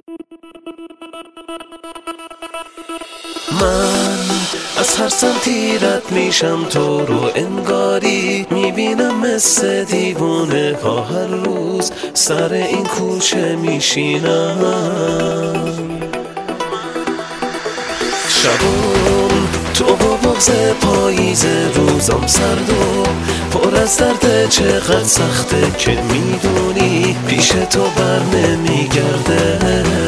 من از هر سمتی رد میشم تو رو انگاری میبینم مثل دیوونه ها هر روز سر این کوچه میشینم. شبون تو با بغض پاییز روزم سرد و پر از درد چقدر سخته که میدونی پیش تو بر نمیگرده.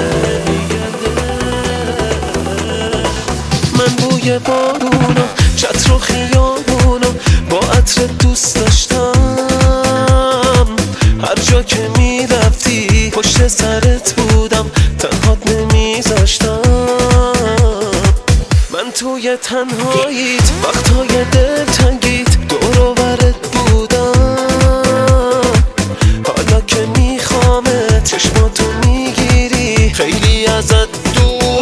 من بوی بارونا چتر و خیابونا با عطر دوست داشتم. هر جا که میرفتی پشت سرت بودم تنهات نمیذاشتم. من توی تنهاییت وقتهای دلتنگیت دور و برت بودم. حالا که میخوامت چشماتو میگیری خیلی ازت دور.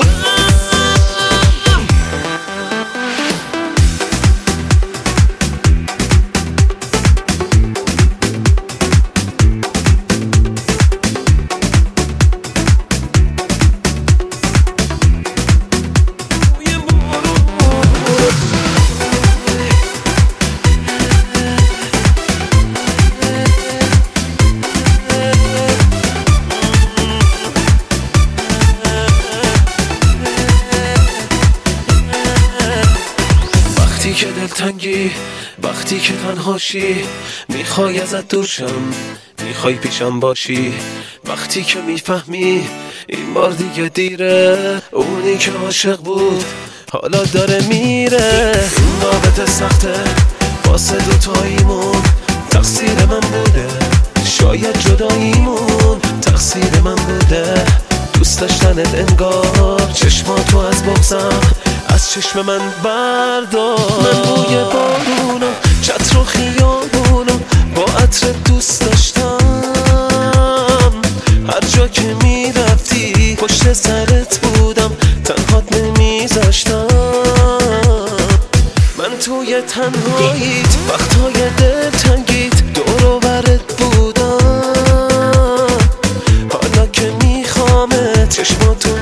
وقتی که دلتنگی، وقتی که تنهاشی، میخوای ازت دور شم، میخوای پیشم باشی. وقتی که میفهمی این بار دیگه دیره، اونی که عاشق بود حالا داره میره. این رابطه سخته واسه دوتاییمون، تقصیر من بوده. شاید جداییمون تقصیر من بوده. دوست داشتنت انگار چشماتو از بغضم از چشم من بردار. من بوی بارونا چتر و خیابونا با عطر دوست داشتم. هر جا که میرفتی پشت سرت بودم تنهات نمیذاشتم. من توی تنهاییت وقتهای دلتنگیت دور و برت بودم. حالا که میخوامت چشماتو